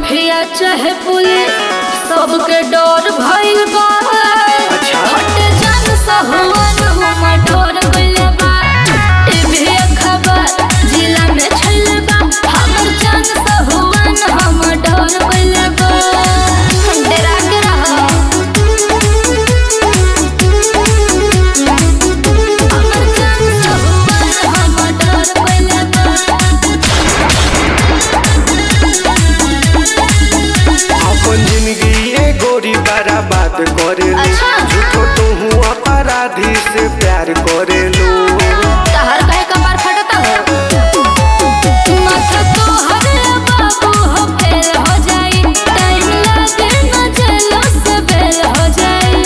Mafia चाहे police सबके डर भइल बा। हट जान सहुआन हुमा डर गइल बा। टीवी खबर जिला में छइल बा। हमर जान सहुआन हम डर गइल बा। डरा के रहो हमर जान सहुआन हम डर गइल बा। अपन जिंदगी ए गोरी बर्बाद करेलू। अच्छा। झूठो तू अपराधी से प्यार करेलू। तहर कहे कमर फटता हो माथा तोहरे बाबू हो फेल हो जाई। टाइम लागे न जेलो से बेल हो जाई।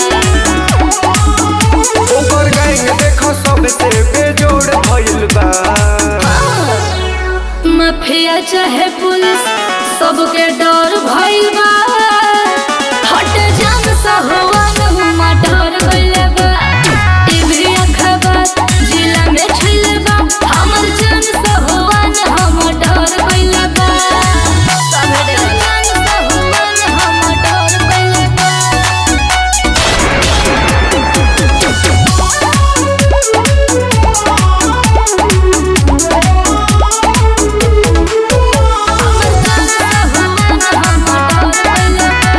ओकर गैंग देखो सबसे बेजोड़ भइल बा। माफिया चाहे पुलिस सबके डर भइल बा। हट जान सहुआन हुमा डर गइल बा। टीवी खबर जिला में छइल बा। हमर जान सहुआन हम डर गइल बा। सबे डरला सहुआन हम डर गइल बा। हमर जान सहुआन हम डर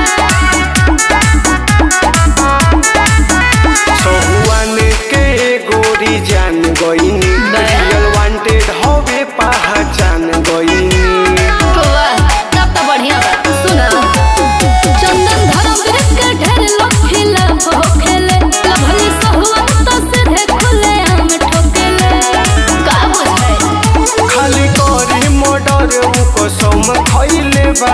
गइल बा। सहुआन के गोरी जान गईनी। रियल वांटेड होवे पहचान गईनी। वाह, तब तो बढ़िया बा। सुना चंदन धर्मवीर के ढेर लोग खिलाफ होखेले। लभली सहुआन तो सीधे खुले आम ठोकेले। का बुझाई खाली करी मर्डर उ कसम खइले बा।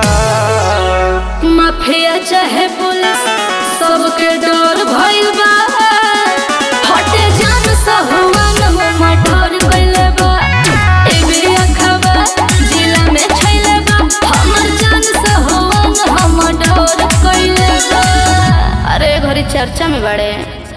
माफिया चाहे पुलिस सबके डर भइल बा। हटे जान सहुआन हुमा डर गइल बा। टीवी खबर जिला में छइल बा। हमर जान सहुआन हम डर गइल बा। अरे घरी चर्चा में बड़े।